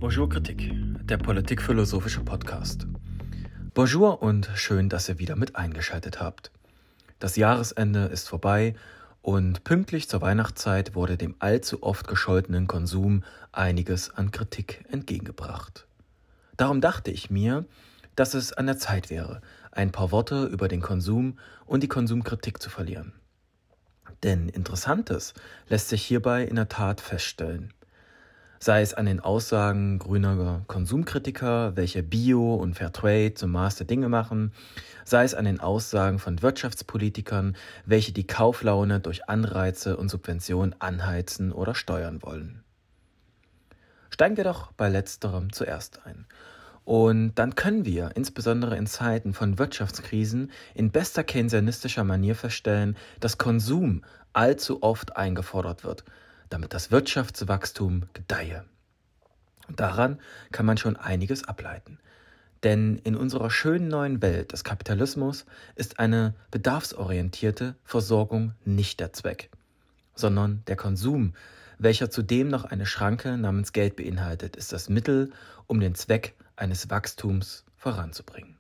Bonjour Kritik, der politikphilosophische Podcast. Bonjour und schön, dass ihr wieder mit eingeschaltet habt. Das Jahresende ist vorbei und pünktlich zur Weihnachtszeit wurde dem allzu oft gescholtenen Konsum einiges an Kritik entgegengebracht. Darum dachte ich mir, dass es an der Zeit wäre, ein paar Worte über den Konsum und die Konsumkritik zu verlieren. Denn Interessantes lässt sich hierbei in der Tat feststellen. Sei es an den Aussagen grüner Konsumkritiker, welche Bio und Fairtrade zum Maß der Dinge machen, sei es an den Aussagen von Wirtschaftspolitikern, welche die Kauflaune durch Anreize und Subventionen anheizen oder steuern wollen. Steigen wir doch bei letzterem zuerst ein. Und dann können wir, insbesondere in Zeiten von Wirtschaftskrisen, in bester keynesianistischer Manier feststellen, dass Konsum allzu oft eingefordert wird, damit das Wirtschaftswachstum gedeihe. Und daran kann man schon einiges ableiten. Denn in unserer schönen neuen Welt des Kapitalismus ist eine bedarfsorientierte Versorgung nicht der Zweck, sondern der Konsum, welcher zudem noch eine Schranke namens Geld beinhaltet, ist das Mittel, um den Zweck eines Wachstums voranzubringen.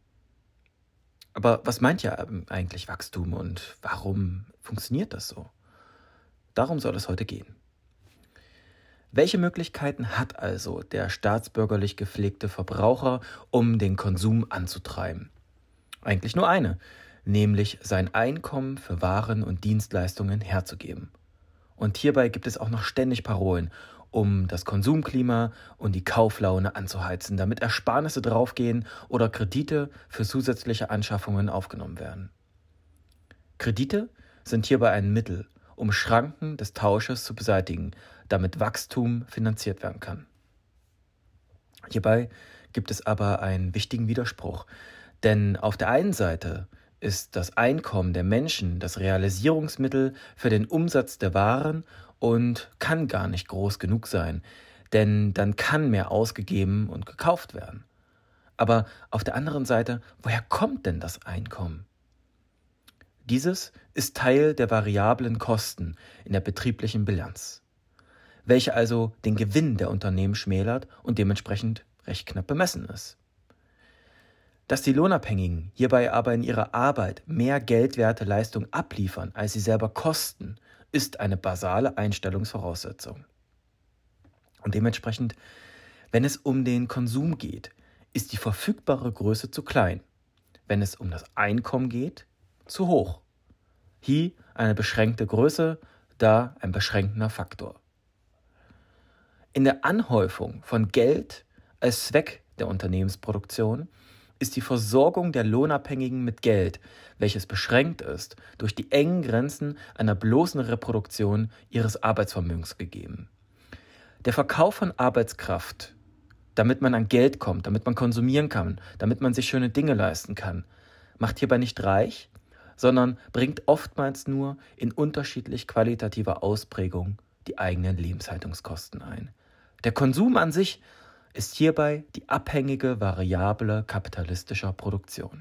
Aber was meint ja eigentlich Wachstum und warum funktioniert das so? Darum soll es heute gehen. Welche Möglichkeiten hat also der staatsbürgerlich gepflegte Verbraucher, um den Konsum anzutreiben? Eigentlich nur eine, nämlich sein Einkommen für Waren und Dienstleistungen herzugeben. Und hierbei gibt es auch noch ständig Parolen, um das Konsumklima und die Kauflaune anzuheizen, damit Ersparnisse draufgehen oder Kredite für zusätzliche Anschaffungen aufgenommen werden. Kredite sind hierbei ein Mittel, um Schranken des Tausches zu beseitigen, damit Wachstum finanziert werden kann. Hierbei gibt es aber einen wichtigen Widerspruch, denn auf der einen Seite ist das Einkommen der Menschen das Realisierungsmittel für den Umsatz der Waren und kann gar nicht groß genug sein, denn dann kann mehr ausgegeben und gekauft werden. Aber auf der anderen Seite, woher kommt denn das Einkommen? Dieses ist Teil der variablen Kosten in der betrieblichen Bilanz, welche also den Gewinn der Unternehmen schmälert und dementsprechend recht knapp bemessen ist. Dass die Lohnabhängigen hierbei aber in ihrer Arbeit mehr geldwerte Leistung abliefern, als sie selber kosten, ist eine basale Einstellungsvoraussetzung. Und dementsprechend, wenn es um den Konsum geht, ist die verfügbare Größe zu klein. Wenn es um das Einkommen geht, zu hoch. Hier eine beschränkte Größe, da ein beschränkender Faktor. In der Anhäufung von Geld als Zweck der Unternehmensproduktion ist die Versorgung der Lohnabhängigen mit Geld, welches beschränkt ist, durch die engen Grenzen einer bloßen Reproduktion ihres Arbeitsvermögens gegeben. Der Verkauf von Arbeitskraft, damit man an Geld kommt, damit man konsumieren kann, damit man sich schöne Dinge leisten kann, macht hierbei nicht reich, sondern bringt oftmals nur in unterschiedlich qualitativer Ausprägung die eigenen Lebenshaltungskosten ein. Der Konsum an sich ist hierbei die abhängige Variable kapitalistischer Produktion.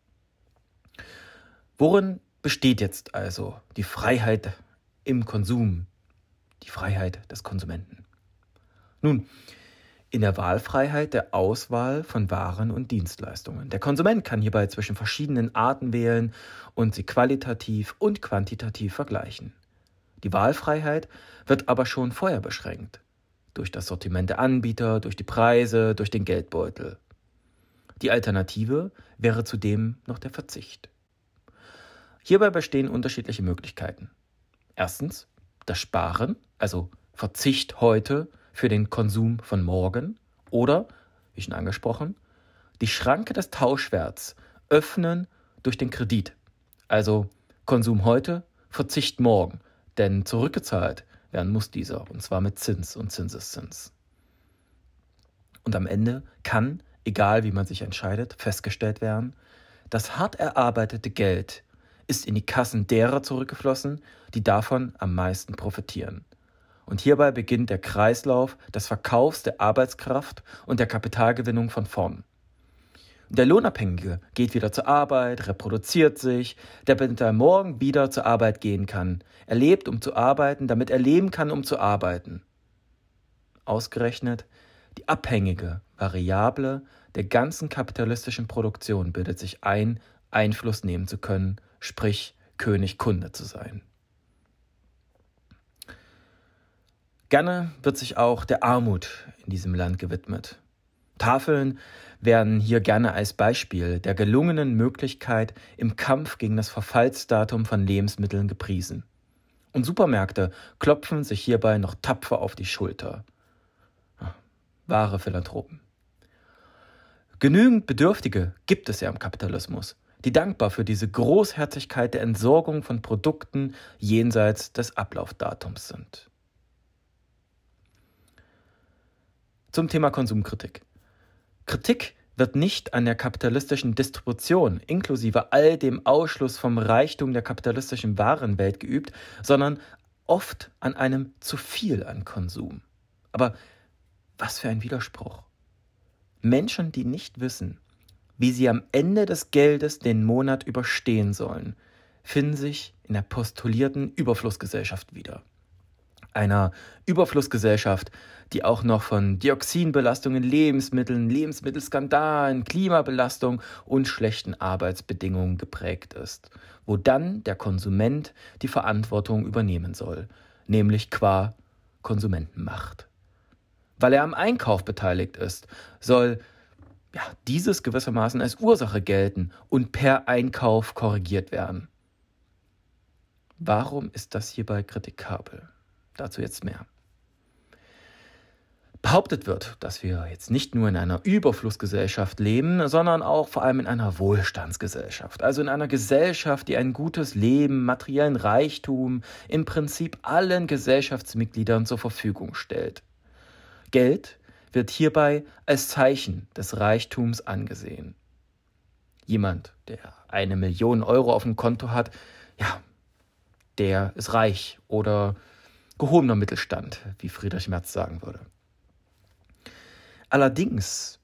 Worin besteht jetzt also die Freiheit im Konsum, die Freiheit des Konsumenten? Nun, in der Wahlfreiheit der Auswahl von Waren und Dienstleistungen. Der Konsument kann hierbei zwischen verschiedenen Arten wählen und sie qualitativ und quantitativ vergleichen. Die Wahlfreiheit wird aber schon vorher beschränkt. Durch das Sortiment der Anbieter, durch die Preise, durch den Geldbeutel. Die Alternative wäre zudem noch der Verzicht. Hierbei bestehen unterschiedliche Möglichkeiten. Erstens das Sparen, also Verzicht heute für den Konsum von morgen oder, wie schon angesprochen, die Schranke des Tauschwerts öffnen durch den Kredit, also Konsum heute, Verzicht morgen, denn zurückgezahlt werden muss dieser, und zwar mit Zins und Zinseszins. Und am Ende kann, egal wie man sich entscheidet, festgestellt werden, das hart erarbeitete Geld ist in die Kassen derer zurückgeflossen, die davon am meisten profitieren. Und hierbei beginnt der Kreislauf des Verkaufs der Arbeitskraft und der Kapitalgewinnung von vorn. Der Lohnabhängige geht wieder zur Arbeit, reproduziert sich, damit er morgen wieder zur Arbeit gehen kann. Er lebt, um zu arbeiten, damit er leben kann, um zu arbeiten. Ausgerechnet Die abhängige Variable der ganzen kapitalistischen Produktion bildet sich ein, Einfluss nehmen zu können, sprich König Kunde zu sein. Gerne wird sich auch der Armut in diesem Land gewidmet. Tafeln werden hier gerne als Beispiel der gelungenen Möglichkeit im Kampf gegen das Verfallsdatum von Lebensmitteln gepriesen. Und Supermärkte klopfen sich hierbei noch tapfer auf die Schulter. Wahre Philanthropen. Genügend Bedürftige gibt es ja im Kapitalismus, die dankbar für diese Großherzigkeit der Entsorgung von Produkten jenseits des Ablaufdatums sind. Zum Thema Konsumkritik. Kritik wird nicht an der kapitalistischen Distribution inklusive all dem Ausschluss vom Reichtum der kapitalistischen Warenwelt geübt, sondern oft an einem zu viel an Konsum. Aber was für ein Widerspruch. Menschen, die nicht wissen, wie sie am Ende des Geldes den Monat überstehen sollen, finden sich in der postulierten Überflussgesellschaft wieder. Einer Überflussgesellschaft, die auch noch von Dioxinbelastung in Lebensmitteln, Lebensmittelskandalen, Klimabelastung und schlechten Arbeitsbedingungen geprägt ist, wo dann der Konsument die Verantwortung übernehmen soll, nämlich qua Konsumentenmacht. Weil er am Einkauf beteiligt ist, soll dieses gewissermaßen als Ursache gelten und per Einkauf korrigiert werden. Warum ist das hierbei kritikabel? Dazu jetzt mehr. Behauptet wird, dass wir jetzt nicht nur in einer Überflussgesellschaft leben, sondern auch vor allem in einer Wohlstandsgesellschaft. Also in einer Gesellschaft, die ein gutes Leben, materiellen Reichtum im Prinzip allen Gesellschaftsmitgliedern zur Verfügung stellt. Geld wird hierbei als Zeichen des Reichtums angesehen. Jemand, der 1 Million Euro auf dem Konto hat, der ist reich oder gehobener Mittelstand, wie Friedrich Merz sagen würde. Allerdings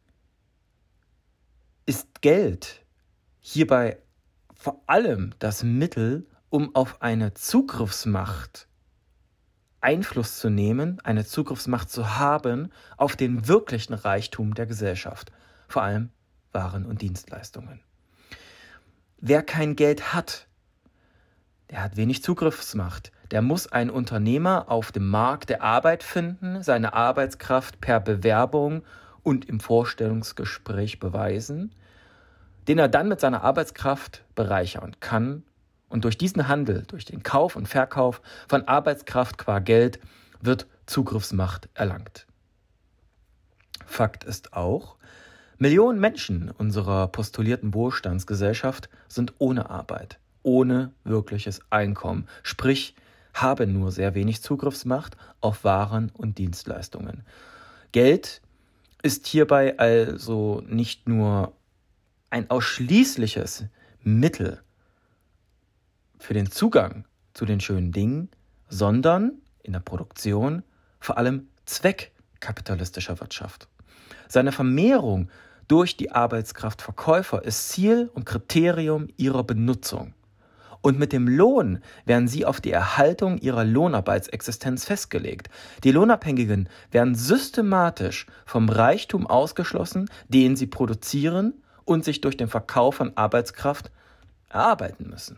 ist Geld hierbei vor allem das Mittel, um auf eine Zugriffsmacht Einfluss zu nehmen, eine Zugriffsmacht zu haben auf den wirklichen Reichtum der Gesellschaft, vor allem Waren und Dienstleistungen. Wer kein Geld hat, der hat wenig Zugriffsmacht. Der muss einen Unternehmer auf dem Markt der Arbeit finden, seine Arbeitskraft per Bewerbung und im Vorstellungsgespräch beweisen, den er dann mit seiner Arbeitskraft bereichern kann. Und durch diesen Handel, durch den Kauf und Verkauf von Arbeitskraft qua Geld, wird Zugriffsmacht erlangt. Fakt ist auch, Millionen Menschen unserer postulierten Wohlstandsgesellschaft sind ohne Arbeit, ohne wirkliches Einkommen, sprich haben nur sehr wenig Zugriffsmacht auf Waren und Dienstleistungen. Geld ist hierbei also nicht nur ein ausschließliches Mittel für den Zugang zu den schönen Dingen, sondern in der Produktion vor allem Zweck kapitalistischer Wirtschaft. Seine Vermehrung durch die Arbeitskraftverkäufer ist Ziel und Kriterium ihrer Benutzung. Und mit dem Lohn werden sie auf die Erhaltung ihrer Lohnarbeitsexistenz festgelegt. Die Lohnabhängigen werden systematisch vom Reichtum ausgeschlossen, den sie produzieren und sich durch den Verkauf von Arbeitskraft erarbeiten müssen.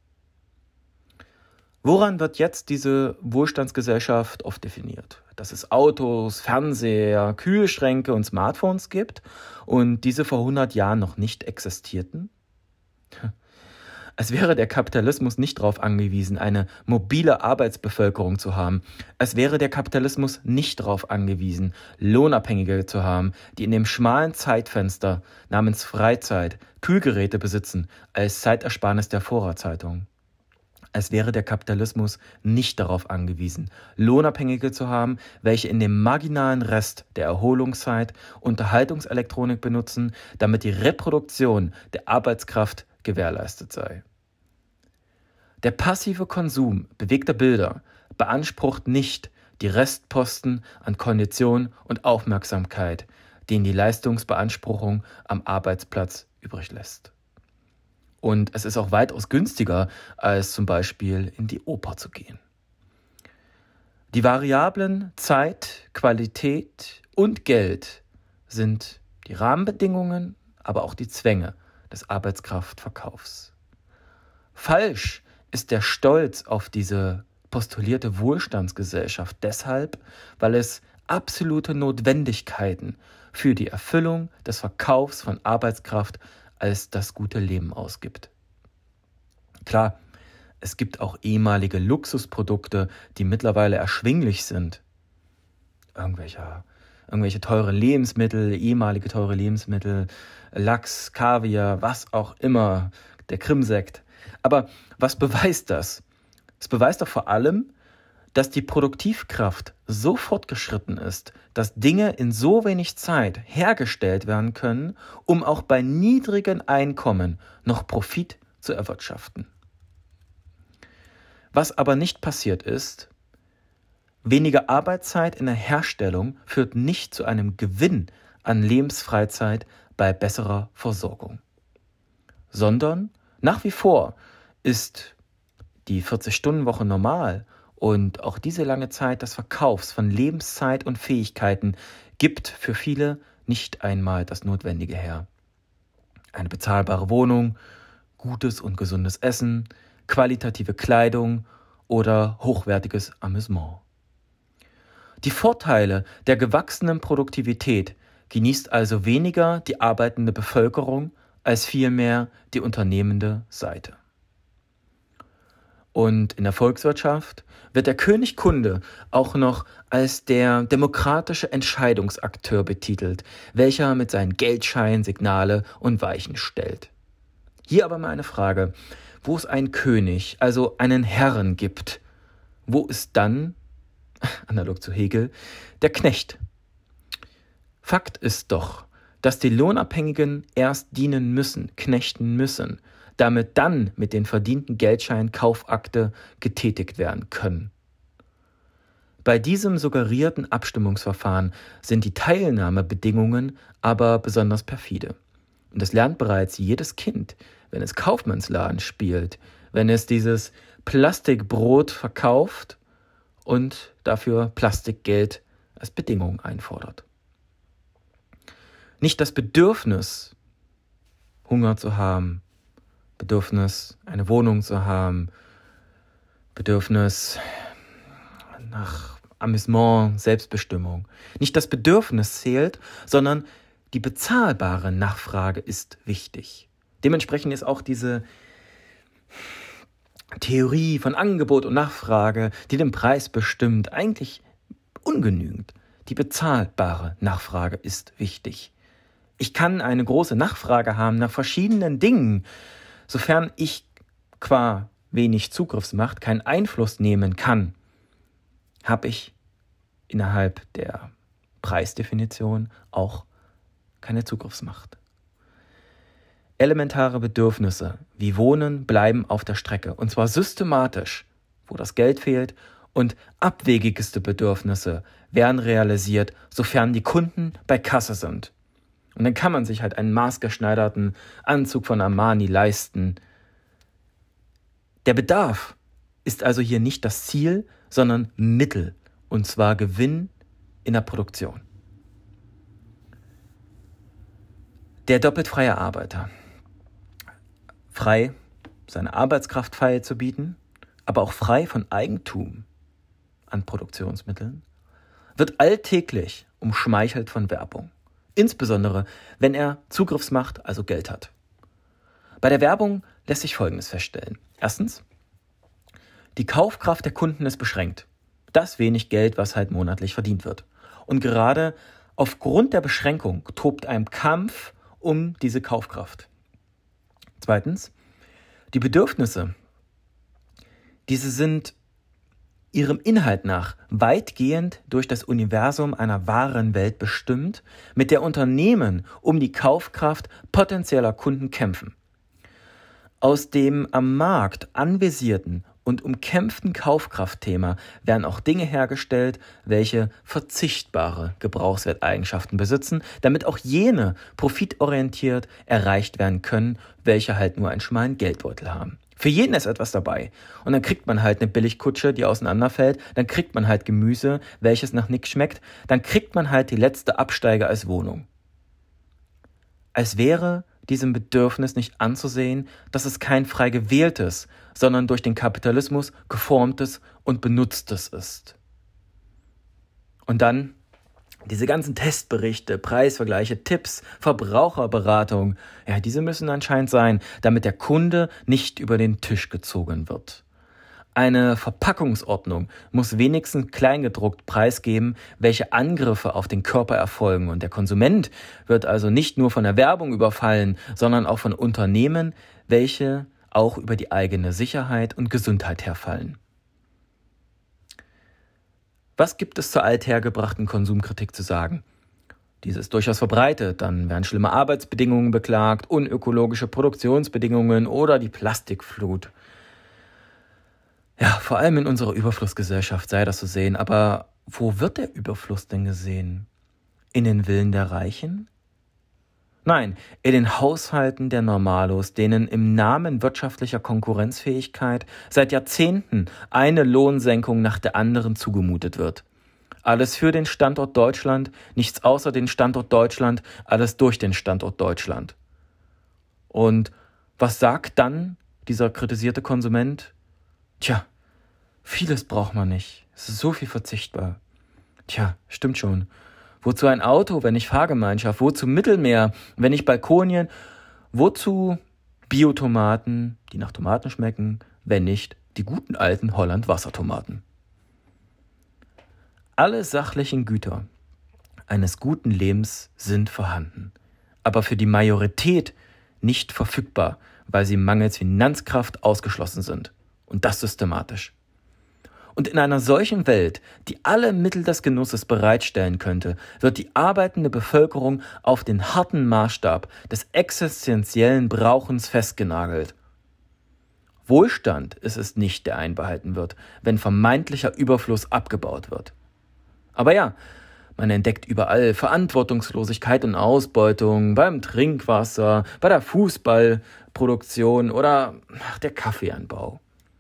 Woran wird jetzt diese Wohlstandsgesellschaft oft definiert? Dass es Autos, Fernseher, Kühlschränke und Smartphones gibt und diese vor 100 Jahren noch nicht existierten? Es wäre der Kapitalismus nicht darauf angewiesen, eine mobile Arbeitsbevölkerung zu haben. Es wäre der Kapitalismus nicht darauf angewiesen, Lohnabhängige zu haben, die in dem schmalen Zeitfenster namens Freizeit Kühlgeräte besitzen als Zeitersparnis der Vorratshaltung. Es wäre der Kapitalismus nicht darauf angewiesen, Lohnabhängige zu haben, welche in dem marginalen Rest der Erholungszeit Unterhaltungselektronik benutzen, damit die Reproduktion der Arbeitskraft gewährleistet sei. Der passive Konsum bewegter Bilder beansprucht nicht die Restposten an Kondition und Aufmerksamkeit, den die Leistungsbeanspruchung am Arbeitsplatz übrig lässt. Und es ist auch weitaus günstiger, als zum Beispiel in die Oper zu gehen. Die Variablen Zeit, Qualität und Geld sind die Rahmenbedingungen, aber auch die Zwänge des Arbeitskraftverkaufs. Falsch ist der Stolz auf diese postulierte Wohlstandsgesellschaft deshalb, weil es absolute Notwendigkeiten für die Erfüllung des Verkaufs von Arbeitskraft als das gute Leben ausgibt. Klar, es gibt auch ehemalige Luxusprodukte, die mittlerweile erschwinglich sind. Irgendwelche teure Lebensmittel, ehemalige teure Lebensmittel, Lachs, Kaviar, was auch immer, der Krimsekt. Aber was beweist das? Es beweist doch vor allem, dass die Produktivkraft so fortgeschritten ist, dass Dinge in so wenig Zeit hergestellt werden können, um auch bei niedrigen Einkommen noch Profit zu erwirtschaften. Was aber nicht passiert ist, weniger Arbeitszeit in der Herstellung führt nicht zu einem Gewinn an Lebensfreizeit bei besserer Versorgung, sondern nach wie vor ist die 40-Stunden-Woche normal und auch diese lange Zeit des Verkaufs von Lebenszeit und Fähigkeiten gibt für viele nicht einmal das Notwendige her. Eine bezahlbare Wohnung, gutes und gesundes Essen, qualitative Kleidung oder hochwertiges Amüsement. Die Vorteile der gewachsenen Produktivität genießt also weniger die arbeitende Bevölkerung als vielmehr die unternehmende Seite. Und in der Volkswirtschaft wird der König Kunde auch noch als der demokratische Entscheidungsakteur betitelt, welcher mit seinen Geldscheinen Signale und Weichen stellt. Hier aber mal eine Frage: Wo es einen König, also einen Herren gibt, wo ist dann, analog zu Hegel, der Knecht? Fakt ist doch, dass die Lohnabhängigen erst dienen müssen, knechten müssen, damit dann mit den verdienten Geldscheinen Kaufakte getätigt werden können. Bei diesem suggerierten Abstimmungsverfahren sind die Teilnahmebedingungen aber besonders perfide. Und das lernt bereits jedes Kind, wenn es Kaufmannsladen spielt, wenn es dieses Plastikbrot verkauft und dafür Plastikgeld als Bedingung einfordert. Nicht das Bedürfnis, Hunger zu haben, Bedürfnis, eine Wohnung zu haben, Bedürfnis nach Amüsement, Selbstbestimmung. Nicht das Bedürfnis zählt, sondern die bezahlbare Nachfrage ist wichtig. Dementsprechend ist auch diese Theorie von Angebot und Nachfrage, die den Preis bestimmt, eigentlich ungenügend. Die bezahlbare Nachfrage ist wichtig. Ich kann eine große Nachfrage haben nach verschiedenen Dingen, sofern ich qua wenig Zugriffsmacht keinen Einfluss nehmen kann, habe ich innerhalb der Preisdefinition auch keine Zugriffsmacht. Elementare Bedürfnisse wie Wohnen bleiben auf der Strecke, und zwar systematisch, wo das Geld fehlt, und abwegigste Bedürfnisse werden realisiert, sofern die Kunden bei Kasse sind. Und dann kann man sich halt einen maßgeschneiderten Anzug von Armani leisten. Der Bedarf ist also hier nicht das Ziel, sondern Mittel, und zwar Gewinn in der Produktion. Der doppelt freie Arbeiter. Frei, seine Arbeitskraft frei zu bieten, aber auch frei von Eigentum an Produktionsmitteln, wird alltäglich umschmeichelt von Werbung. Insbesondere, wenn er Zugriffsmacht, also Geld hat. Bei der Werbung lässt sich Folgendes feststellen. Erstens, die Kaufkraft der Kunden ist beschränkt. Das wenig Geld, was halt monatlich verdient wird. Und gerade aufgrund der Beschränkung tobt ein Kampf um diese Kaufkraft. Zweitens, die Bedürfnisse, diese sind ihrem Inhalt nach weitgehend durch das Universum einer wahren Welt bestimmt, mit der Unternehmen um die Kaufkraft potenzieller Kunden kämpfen. Aus dem am Markt anvisierten und umkämpften Kaufkraftthema werden auch Dinge hergestellt, welche verzichtbare Gebrauchswerteigenschaften besitzen, damit auch jene profitorientiert erreicht werden können, welche halt nur einen schmalen Geldbeutel haben. Für jeden ist etwas dabei. Und dann kriegt man halt eine Billigkutsche, die auseinanderfällt. Dann kriegt man halt Gemüse, welches nach nichts schmeckt. Dann kriegt man halt die letzte Absteige als Wohnung. Als wäre diesem Bedürfnis nicht anzusehen, dass es kein frei gewähltes, sondern durch den Kapitalismus geformtes und benutztes ist. Und dann diese ganzen Testberichte, Preisvergleiche, Tipps, Verbraucherberatung, ja, diese müssen anscheinend sein, damit der Kunde nicht über den Tisch gezogen wird. Eine Verpackungsordnung muss wenigstens kleingedruckt preisgeben, welche Angriffe auf den Körper erfolgen. Und der Konsument wird also nicht nur von der Werbung überfallen, sondern auch von Unternehmen, welche auch über die eigene Sicherheit und Gesundheit herfallen. Was gibt es zur althergebrachten Konsumkritik zu sagen? Diese ist durchaus verbreitet, dann werden schlimme Arbeitsbedingungen beklagt, unökologische Produktionsbedingungen oder die Plastikflut. Ja, vor allem in unserer Überflussgesellschaft sei das zu sehen, aber wo wird der Überfluss denn gesehen? In den Villen der Reichen? Nein, in den Haushalten der Normalos, denen im Namen wirtschaftlicher Konkurrenzfähigkeit seit Jahrzehnten eine Lohnsenkung nach der anderen zugemutet wird. Alles für den Standort Deutschland, nichts außer den Standort Deutschland, alles durch den Standort Deutschland. Und was sagt dann dieser kritisierte Konsument? Tja, vieles braucht man nicht. Es ist so viel verzichtbar. Tja, stimmt schon. Wozu ein Auto, wenn nicht Fahrgemeinschaft? Wozu Mittelmeer, wenn nicht Balkonien? Wozu Biotomaten, die nach Tomaten schmecken, wenn nicht die guten alten Holland-Wassertomaten? Alle sachlichen Güter eines guten Lebens sind vorhanden, aber für die Majorität nicht verfügbar, weil sie mangels Finanzkraft ausgeschlossen sind. Und das systematisch. Und in einer solchen Welt, die alle Mittel des Genusses bereitstellen könnte, wird die arbeitende Bevölkerung auf den harten Maßstab des existenziellen Brauchens festgenagelt. Wohlstand ist es nicht, der einbehalten wird, wenn vermeintlicher Überfluss abgebaut wird. Aber ja, man entdeckt überall Verantwortungslosigkeit und Ausbeutung beim Trinkwasser, bei der Fußballproduktion oder der Kaffeeanbau.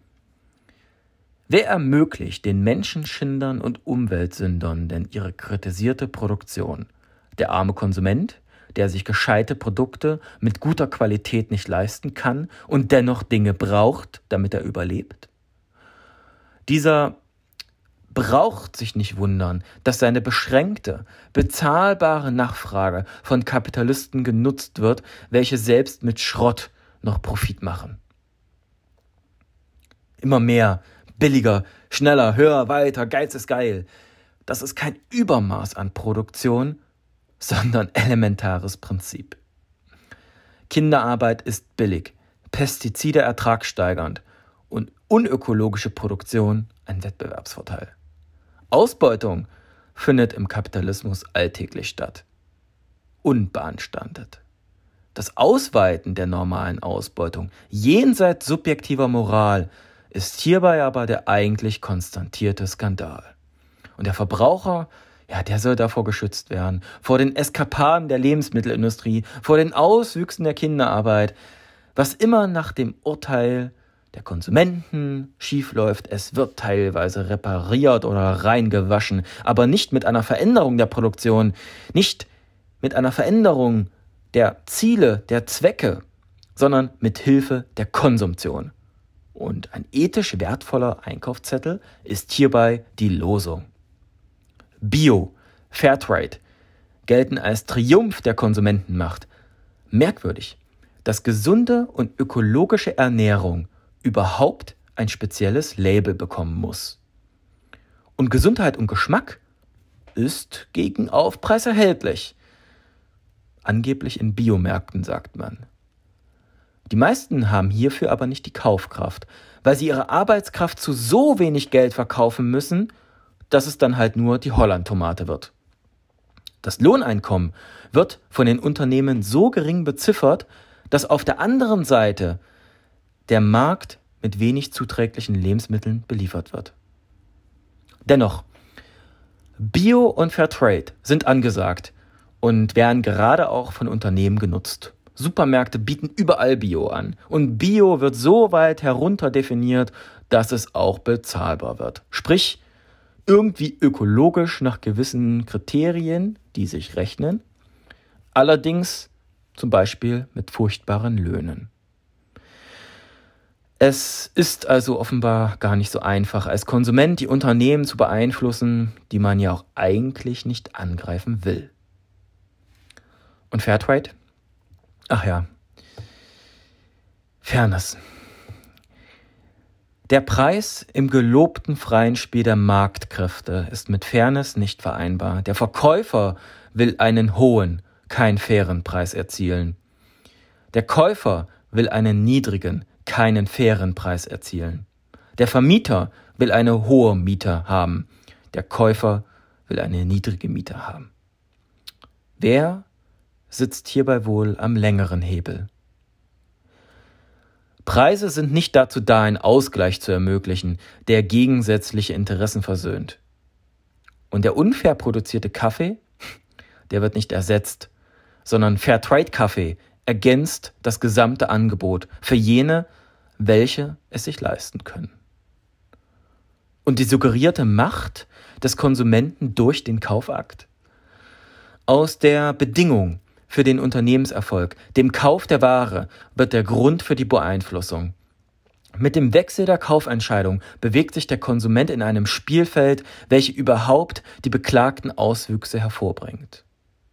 Wer ermöglicht den Menschenschindern und Umweltsündern denn ihre kritisierte Produktion? Der arme Konsument, der sich gescheite Produkte mit guter Qualität nicht leisten kann und dennoch Dinge braucht, damit er überlebt? Dieser braucht sich nicht wundern, dass seine beschränkte, bezahlbare Nachfrage von Kapitalisten genutzt wird, welche selbst mit Schrott noch Profit machen. Immer mehr, billiger, schneller, höher, weiter, Geiz ist geil. Das ist kein Übermaß an Produktion, sondern elementares Prinzip. Kinderarbeit ist billig, Pestizide ertragssteigernd und unökologische Produktion ein Wettbewerbsvorteil. Ausbeutung findet im Kapitalismus alltäglich statt. Unbeanstandet. Das Ausweiten der normalen Ausbeutung jenseits subjektiver Moral ist hierbei aber der eigentlich konstatierte Skandal. Und der Verbraucher, ja, der soll davor geschützt werden, vor den Eskapaden der Lebensmittelindustrie, vor den Auswüchsen der Kinderarbeit. Was immer nach dem Urteil der Konsumenten schiefläuft, es wird teilweise repariert oder reingewaschen, aber nicht mit einer Veränderung der Produktion, nicht mit einer Veränderung der Ziele, der Zwecke, sondern mit Hilfe der Konsumption. Und ein ethisch wertvoller Einkaufszettel ist hierbei die Losung. Bio, Fairtrade gelten als Triumph der Konsumentenmacht. Merkwürdig, dass gesunde und ökologische Ernährung überhaupt ein spezielles Label bekommen muss. Und Gesundheit und Geschmack ist gegen Aufpreis erhältlich. Angeblich in Biomärkten, sagt man. Die meisten haben hierfür aber nicht die Kaufkraft, weil sie ihre Arbeitskraft zu so wenig Geld verkaufen müssen, dass es dann halt nur die Holland-Tomate wird. Das Lohneinkommen wird von den Unternehmen so gering beziffert, dass auf der anderen Seite der Markt mit wenig zuträglichen Lebensmitteln beliefert wird. Dennoch, Bio und Fairtrade sind angesagt und werden gerade auch von Unternehmen genutzt, Supermärkte bieten überall Bio an. Und Bio wird so weit herunter definiert, dass es auch bezahlbar wird. Sprich, irgendwie ökologisch nach gewissen Kriterien, die sich rechnen. Allerdings zum Beispiel mit furchtbaren Löhnen. Es ist also offenbar gar nicht so einfach, als Konsument die Unternehmen zu beeinflussen, die man ja auch eigentlich nicht angreifen will. Und Fairtrade? Ach ja, Fairness. Der Preis im gelobten freien Spiel der Marktkräfte ist mit Fairness nicht vereinbar. Der Verkäufer will einen hohen, keinen fairen Preis erzielen. Der Käufer will einen niedrigen, keinen fairen Preis erzielen. Der Vermieter will eine hohe Miete haben. Der Käufer will eine niedrige Miete haben. Wer sitzt hierbei wohl am längeren Hebel? Preise sind nicht dazu da, einen Ausgleich zu ermöglichen, der gegensätzliche Interessen versöhnt. Und der unfair produzierte Kaffee, der wird nicht ersetzt, sondern Fairtrade-Kaffee ergänzt das gesamte Angebot für jene, welche es sich leisten können. Und die suggerierte Macht des Konsumenten durch den Kaufakt? Aus der Bedingung für den Unternehmenserfolg, dem Kauf der Ware, wird der Grund für die Beeinflussung. Mit dem Wechsel der Kaufentscheidung bewegt sich der Konsument in einem Spielfeld, welches überhaupt die beklagten Auswüchse hervorbringt.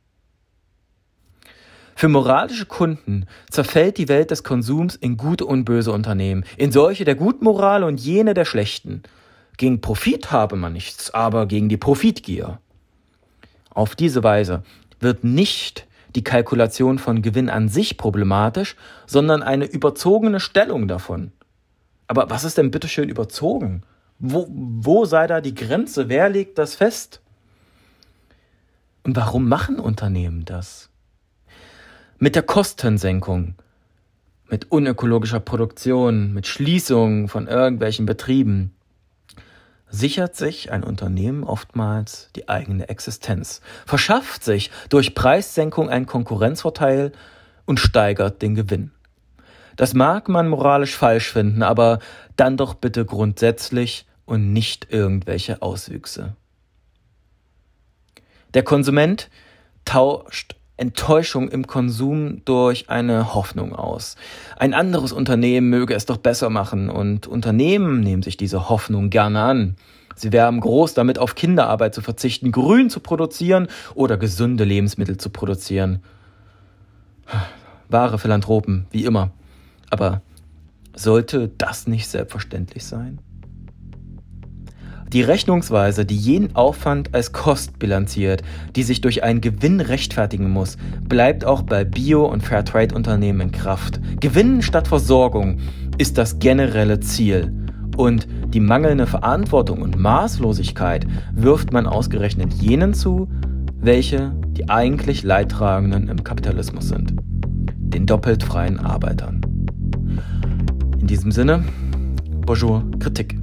Für moralische Kunden zerfällt die Welt des Konsums in gute und böse Unternehmen, in solche der Gutmoral und jene der schlechten. Gegen Profit habe man nichts, aber gegen die Profitgier. Auf diese Weise wird nicht die Kalkulation von Gewinn an sich problematisch, sondern eine überzogene Stellung davon. Aber was ist denn bitteschön überzogen? Wo sei da die Grenze? Wer legt das fest? Und warum machen Unternehmen das? Mit der Kostensenkung, mit unökologischer Produktion, mit Schließung von irgendwelchen Betrieben sichert sich ein Unternehmen oftmals die eigene Existenz, verschafft sich durch Preissenkung einen Konkurrenzvorteil und steigert den Gewinn. Das mag man moralisch falsch finden, aber dann doch bitte grundsätzlich und nicht irgendwelche Auswüchse. Der Konsument tauscht Enttäuschung im Konsum durch eine Hoffnung aus. Ein anderes Unternehmen möge es doch besser machen und Unternehmen nehmen sich diese Hoffnung gerne an. Sie werben groß damit, auf Kinderarbeit zu verzichten, grün zu produzieren oder gesunde Lebensmittel zu produzieren. Wahre Philanthropen, wie immer. Aber sollte das nicht selbstverständlich sein? Die Rechnungsweise, die jeden Aufwand als Kost bilanziert, die sich durch einen Gewinn rechtfertigen muss, bleibt auch bei Bio- und Fairtrade-Unternehmen in Kraft. Gewinn statt Versorgung ist das generelle Ziel. Und die mangelnde Verantwortung und Maßlosigkeit wirft man ausgerechnet jenen zu, welche die eigentlich Leidtragenden im Kapitalismus sind. Den doppelt freien Arbeitern. In diesem Sinne, bonjour, Kritik.